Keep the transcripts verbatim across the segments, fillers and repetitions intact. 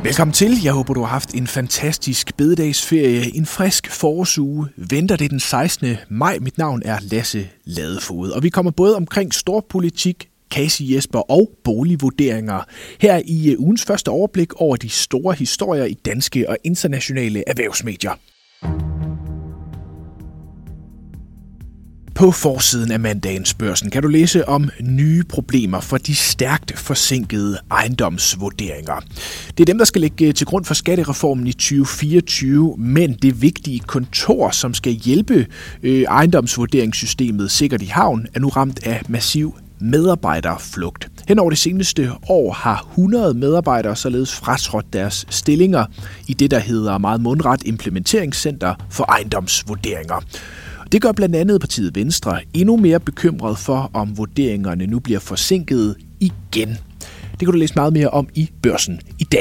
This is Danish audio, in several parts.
Velkommen til. Jeg håber, du har haft en fantastisk bededagsferie. En frisk forårsuge. Venter det den sekstende maj. Mit navn er Lasse Ladefoged, og vi kommer både omkring storpolitik, Kasi Jesper og boligvurderinger. Her i ugens første overblik over de store historier i danske og internationale erhvervsmedier. På forsiden af mandagens Børsen kan du læse om nye problemer for de stærkt forsinkede ejendomsvurderinger. Det er dem, der skal ligge til grund for skattereformen i tyve fireogtyve, men det vigtige kontor, som skal hjælpe øh, ejendomsvurderingssystemet sikkert i havn, er nu ramt af massiv medarbejderflugt. Hen over det seneste år har hundrede medarbejdere således fratrådt deres stillinger i det, der hedder meget mundret Implementeringscenter for ejendomsvurderinger. Det gør blandt andet partiet Venstre endnu mere bekymret for, om vurderingerne nu bliver forsinket igen. Det kan du læse meget mere om i Børsen i dag.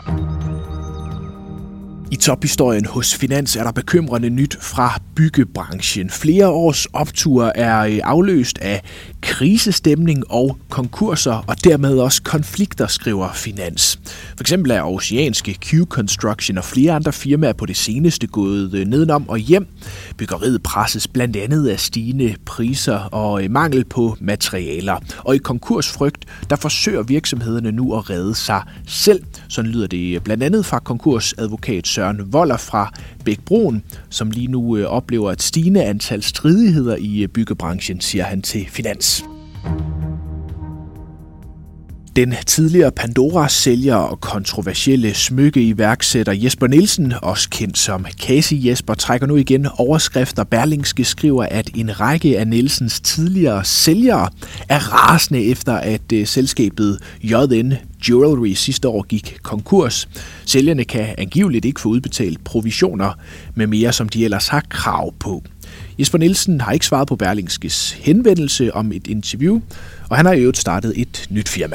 I tophistorien hos Finans er der bekymrende nyt fra byggebranchen. Flere års opture er afløst af krisestemning og konkurser, og dermed også konflikter, skriver Finans. For eksempel er oceanske Q-Construction og flere andre firmaer på det seneste gået nedenom og hjem. Byggeriet presses blandt andet af stigende priser og mangel på materialer. Og i konkursfrygt, der forsøger virksomhederne nu at redde sig selv. Sådan lyder det blandt andet fra konkursadvokat Søren Voller fra Bækbroen, som lige nu oplever et stigende antal stridigheder i byggebranchen, siger han til Finans. Den tidligere Pandora-sælger og kontroversielle smykkeiværksætter Jesper Nielsen, også kendt som Kasi Jesper, trækker nu igen overskrifter. Berlingske skriver, at en række af Nielsens tidligere sælgere er rasende efter, at selskabet J N Jewelry sidste år gik konkurs. Sælgerne kan angiveligt ikke få udbetalt provisioner med mere, som de ellers har krav på. Jesper Nielsen har ikke svaret på Berlingskes henvendelse om et interview, og han har i øvrigt startet et nyt firma.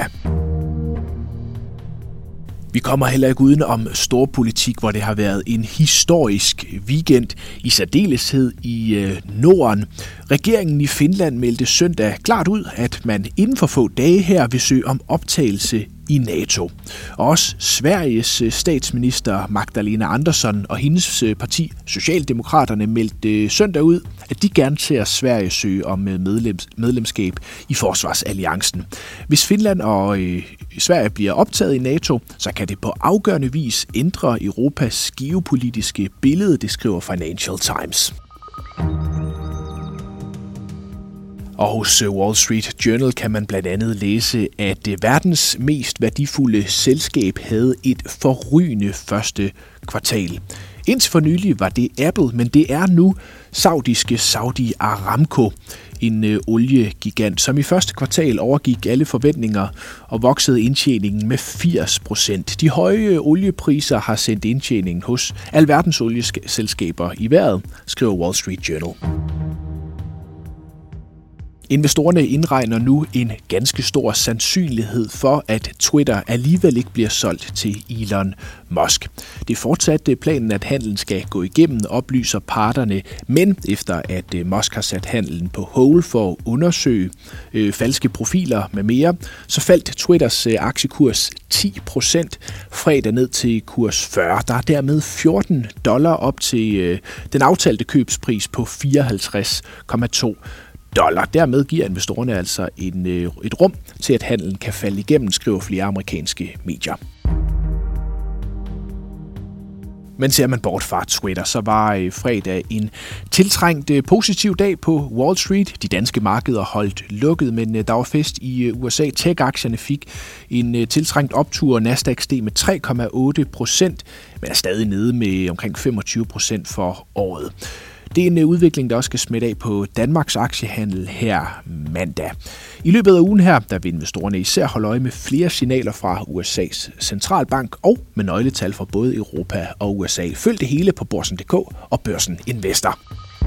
Vi kommer heller ikke uden om storpolitik, hvor det har været en historisk weekend, i særdeleshed i øh, Norden. Regeringen i Finland meldte søndag klart ud, at man inden for få dage her vil søge om optagelse i NATO. Og også Sveriges statsminister Magdalena Andersson og hendes parti Socialdemokraterne meldte søndag ud, at de gerne ser Sverige søge om medlems, medlemskab i Forsvarsalliancen. Hvis Finland og øh, Sverige bliver optaget i NATO, så kan det på afgørende vis ændre Europas geopolitiske billede, det skriver Financial Times. Og hos Wall Street Journal kan man blandt andet læse, at verdens mest værdifulde selskab havde et forrygende første kvartal. Indtil for nylig var det Apple, men det er nu saudiske Saudi Aramco, en øh, oliegigant, som i første kvartal overgik alle forventninger og voksede indtjeningen med firs procent. De høje oliepriser har sendt indtjeningen hos alverdens olieselskaber i vejret, skriver Wall Street Journal. Investorerne indregner nu en ganske stor sandsynlighed for, at Twitter alligevel ikke bliver solgt til Elon Musk. Det er fortsat planen, at handlen skal gå igennem, oplyser parterne, men efter at Musk har sat handlen på hold for at undersøge øh, falske profiler med mere, så faldt Twitters øh, aktiekurs ti procent fredag ned til kurs fyrre. Der er dermed fjorten dollar op til øh, den aftalte købspris på fireoghalvtreds komma to dollar. Dermed giver investorerne altså en, et rum til, at handlen kan falde igennem, skriver flere amerikanske medier. Men ser man bort fra Twitter, så var fredag en tiltrængt positiv dag på Wall Street. De danske markeder holdt lukket, men der var fest i U S A. Tech-aktierne fik en tiltrængt optur. Nasdaq steg med tre komma otte procent, men er stadig nede med omkring femogtyve procent for året. Det er en udvikling, der også skal smitte af på Danmarks aktiehandel her mandag. I løbet af ugen her, der vil investorerne især holde øje med flere signaler fra U S A's centralbank og med nøgletal fra både Europa og U S A. Følg det hele på Børsen punktum d k og Børsen Investor.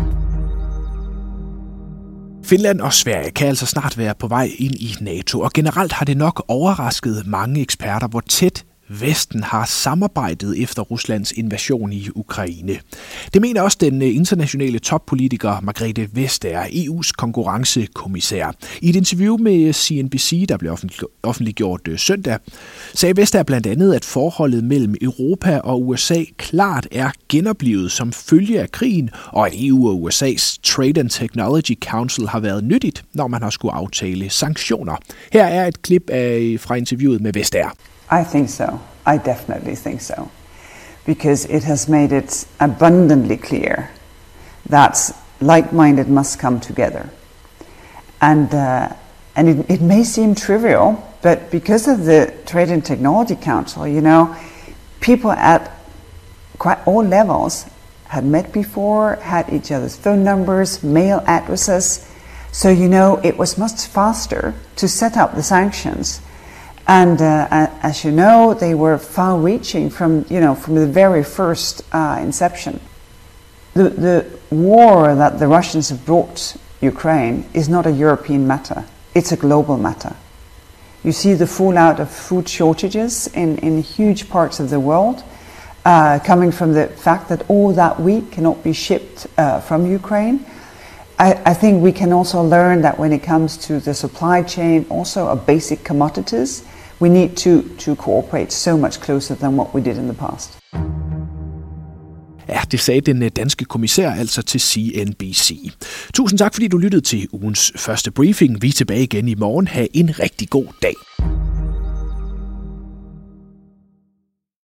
Finland og Sverige kan altså snart være på vej ind i NATO, og generelt har det nok overrasket mange eksperter, hvor tæt Vesten har samarbejdet efter Ruslands invasion i Ukraine. Det mener også den internationale toppolitiker Margrethe Vestager, E U's konkurrencekommissær. I et interview med C N B C, der blev offentliggjort søndag, sagde Vestager blandt andet, at forholdet mellem Europa og U S A klart er genoplivet som følge af krigen, og at E U og U S A's Trade and Technology Council har været nyttigt, når man har skulle aftale sanktioner. Her er et klip af, fra interviewet med Vestager. I think so. I definitely think so. Because it has made it abundantly clear that like-minded must come together. And uh, and it, it may seem trivial, but because of the Trade and Technology Council, you know, people at quite all levels had met before, had each other's phone numbers, mail addresses. So, you know, it was much faster to set up the sanctions. And uh, as you know, they were far-reaching from, you know, from the very first uh, inception. The, the war that the Russians have brought Ukraine is not a European matter. It's a global matter. You see the fallout of food shortages in, in huge parts of the world, uh, coming from the fact that all that wheat cannot be shipped uh, from Ukraine. I, I think we can also learn that when it comes to the supply chain, also of basic commodities, we need to, to cooperate so much closer than what we did in the past. Ja, det sagde den danske kommissær altså til C N B C. Tusind tak, fordi du lyttede til ugens første briefing. Vi er tilbage igen i morgen. Ha' en rigtig god dag.